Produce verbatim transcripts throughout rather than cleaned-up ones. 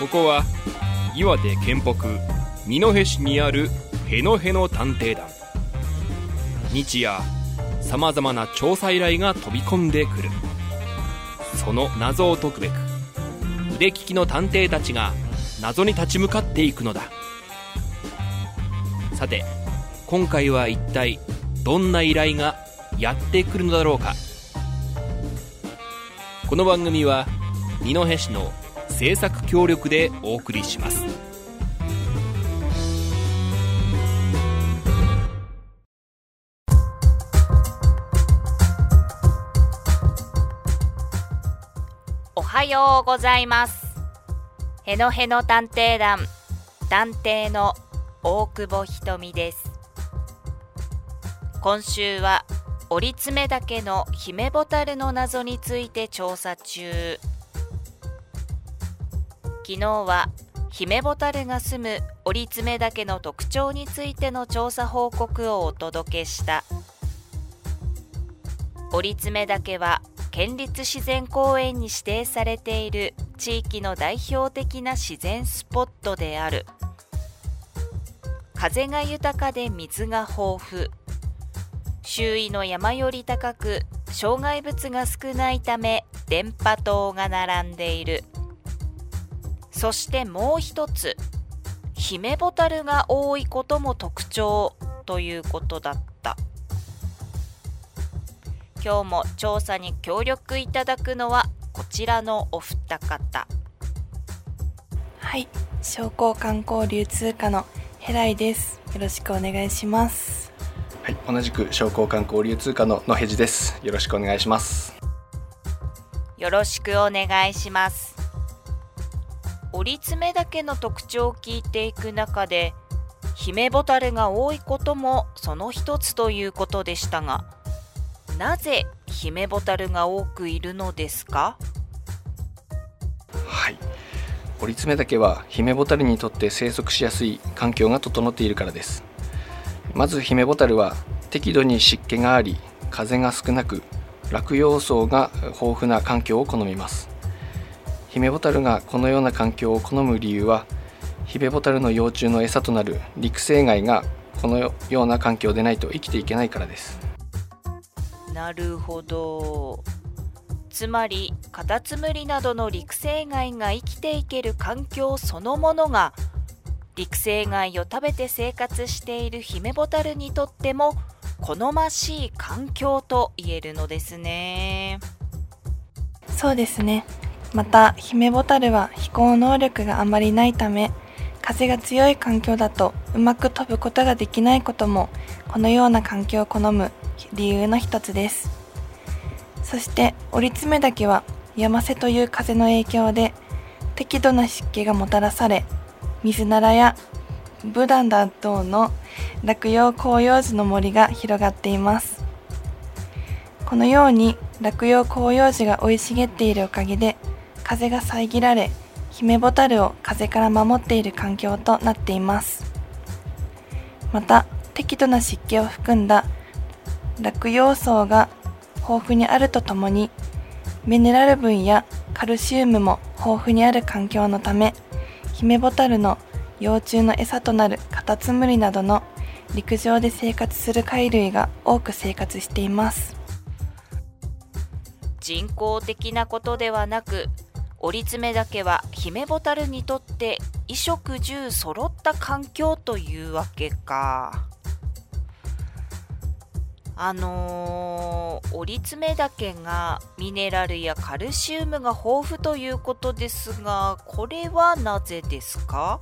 ここは岩手県北二戸市にあるへのへの探偵団。日夜さまざまな調査依頼が飛び込んでくる。その謎を解くべく腕利きの探偵たちが謎に立ち向かっていくのだ。さて今回は一体どんな依頼がやってくるのだろうか。この番組は二戸市の制作協力でお送りします。 おはようございます。へのへの探偵団探偵の大久保ひとみです。今週は折爪岳のヒメボタルの謎について調査中。昨日はヒメボタルが住む折爪岳の特徴についての調査報告をお届けした。折爪岳は県立自然公園に指定されている地域の代表的な自然スポットである。風が豊かで水が豊富、周囲の山より高く障害物が少ないため電波塔が並んでいる。そしてもう一つ、ヒメボタルが多いことも特徴ということだった。今日も調査に協力いただくのはこちらのお二方。 はい、商工観光流通課のヘライです。よろしくお願いします。 はい、同じく商工観光流通課の野辺地です。よろしくお願いします。 よろしくお願いします。折爪岳の特徴を聞いていく中で、ヒメボタルが多いこともその一つということでしたが、なぜヒメボタルが多くいるのですか？ はい、折爪岳はヒメボタルにとって生息しやすい環境が整っているからです。まずヒメボタルは適度に湿気があり、風が少なく、落葉層が豊富な環境を好みます。ヒメボタルがこのような環境を好む理由は、ヒメボタルの幼虫の餌となる陸生貝がこのような環境でないと生きていけないからです。 なるほど。つまりカタツムリなどの陸生貝が生きていける環境そのものが、陸生貝を食べて生活しているヒメボタルにとっても好ましい環境と言えるのですね。 そうですね。またヒメボタルは飛行能力があまりないため、風が強い環境だとうまく飛ぶことができないことも、このような環境を好む理由の一つです。そして折爪岳は山瀬という風の影響で適度な湿気がもたらされ、水ならやブダンダ等の落葉広葉樹の森が広がっています。このように落葉広葉樹が生い茂っているおかげで、風が遮られ、ヒメボタルを風から守っている環境となっています。また適度な湿気を含んだ落葉層が豊富にあるとともに、ミネラル分やカルシウムも豊富にある環境のため、ヒメボタルの幼虫の餌となるカタツムリなどの陸上で生活する貝類が多く生活しています。 人工的なことではなく、折爪岳はヒメボタルにとって衣食住揃った環境というわけか。あのー、折爪岳がミネラルやカルシウムが豊富ということですが、これはなぜですか？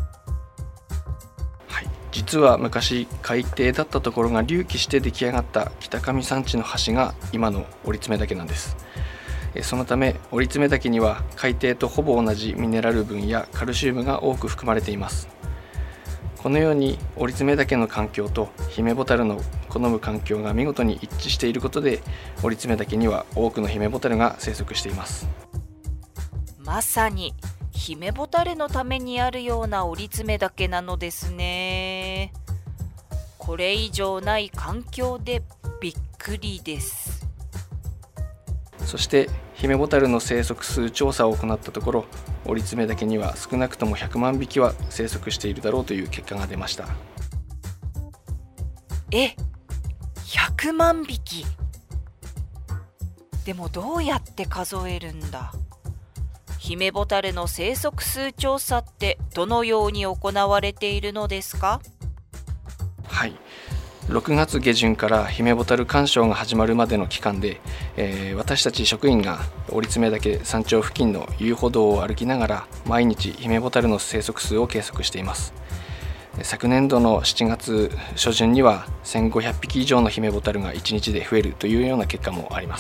はい、実は昔海底だったところが隆起して出来上がった北上山地の橋が今の折爪岳なんです。そのため折爪岳には海底とほぼ同じミネラル分やカルシウムが多く含まれています。このように折爪岳の環境とヒメボタルの好む環境が見事に一致していることで、折爪岳には多くのヒメボタルが生息しています。 まさにヒメボタルのためにあるような折爪岳なのですね。これ以上ない環境でびっくりです。 そしてヒメボタルの生息数調査を行ったところ、折爪岳には少なくともひゃくまんびきは生息しているだろうという結果が出ました。 え、ひゃくまんびき。でもどうやって数えるんだ。ヒメボタルの生息数調査ってどのように行われているのですか？ はい、ろくがつげじゅんからヒメボタル鑑賞が始まるまでの期間で、えー、私たち職員が折爪岳山頂付近の遊歩道を歩きながら毎日ヒメボタルの生息数を計測しています。昨年度のしちがつしょじゅんにはせんごひゃくびき以上のヒメボタルがいちにちで増えるというような結果もあります。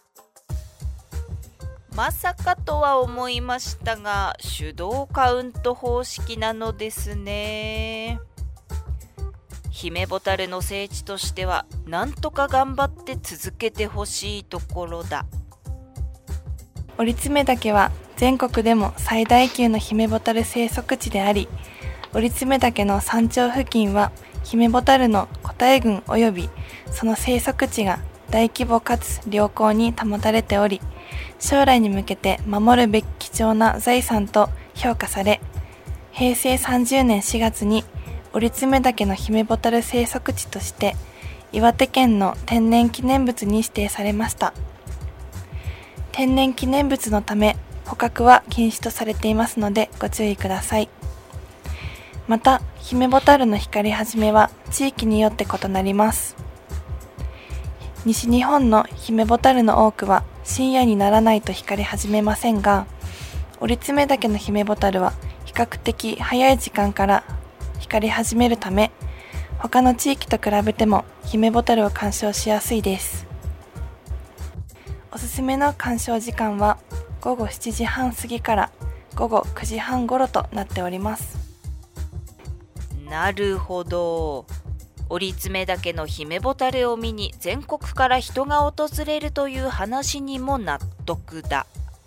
まさかとは思いましたが、手動カウント方式なのですね。ヒメボタルの聖地としてはなんとか頑張って続けてほしいところだ。 折爪岳は全国でも最大級のヒメボタル生息地であり、折爪岳の山頂付近はヒメボタルの個体群及びその生息地が大規模かつ良好に保たれており、将来に向けて守るべき貴重な財産と評価され、へいせいさんじゅうねんしがつに折爪岳のヒメボタル生息地として岩手県の天然記念物に指定されました。天然記念物のため捕獲は禁止とされていますのでご注意ください。また、ヒメボタルの光り始めは地域によって異なります。西日本のヒメボタルの多くは深夜にならないと光り始めませんが、折爪岳のヒメボタルは比較的早い時間から光り始めるため、他の地域と比べてもヒメボタルを鑑賞しやすいです。おすすめの鑑賞時間はごごしちじはん過ぎからごごくじはん頃となっております。 なるほど。折爪岳のヒメボタルを見に全国から人が訪れるという話にも納得だ。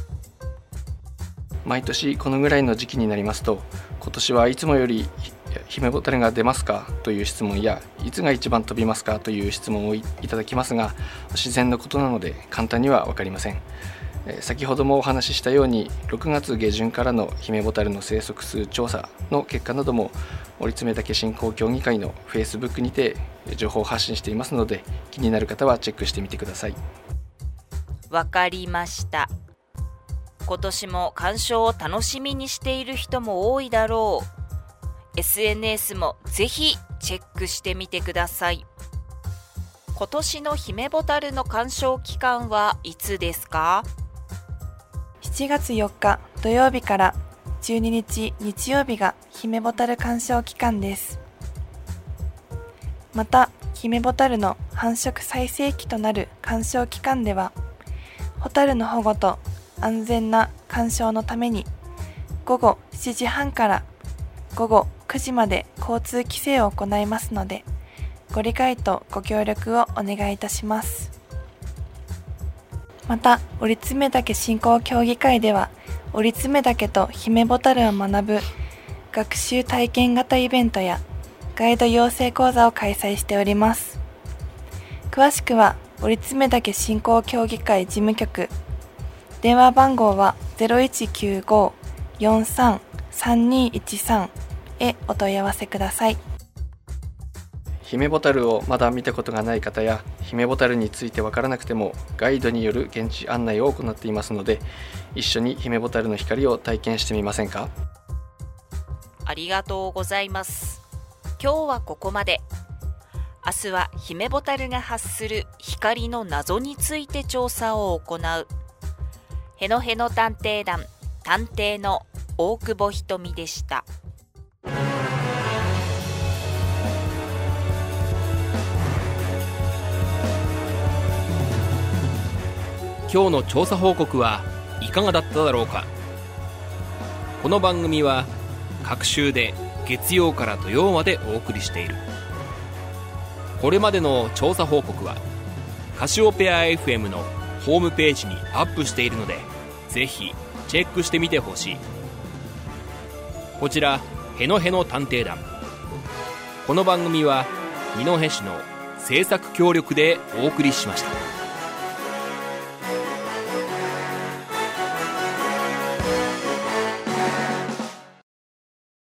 毎年このぐらいの時期になりますと、今年はいつもよりヒメボタルが出ますかという質問や、いつが一番飛びますかという質問を い, いただきますが、自然のことなので簡単には分かりません。先ほどもお話ししたように、ろくがつげじゅんからのヒメボタルの生息数調査の結果なども折爪岳振興協議会の Facebook にて情報を発信していますので、気になる方はチェックしてみてください。 わかりました。今年も鑑賞を楽しみにしている人も多いだろう。 エスエヌエス もぜひチェックしてみてください。今年のヒメボタルの鑑賞期間はいつですか？ しちがつよっか土曜日からじゅうににち日曜日がヒメボタル鑑賞期間です。また、ヒメボタルの繁殖最盛期となる鑑賞期間では、ホタルの保護と安全な鑑賞のためにごごしちじはんからごごくじまで交通規制を行いますので、ご理解とご協力をお願いいたします。また、折爪岳振興協議会では、折爪岳とヒメボタルを学ぶ学習体験型イベントやガイド養成講座を開催しております。詳しくは折爪岳振興協議会事務局、電話番号は ゼロいちきゅうご よんさん さんにいちさん へお問い合わせください。 ヒメボタルをまだ見たことがない方や、ヒメボタルについてわからなくてもガイドによる現地案内を行っていますので、一緒にヒメボタルの光を体験してみませんか？ ありがとうございます。今日はここまで。明日はヒメボタルが発する光の謎について調査を行う。へのへの探偵団探偵の大久保ひとみでした。 今日の調査報告はいかがだっただろうか。この番組は各週で月曜から土曜までお送りしている。これまでの調査報告はカシオペア エフエム のホームページにアップしているので、ぜひチェックしてみてほしい。こちらへのへの探偵団、この番組は二戸市の制作協力でお送りしました。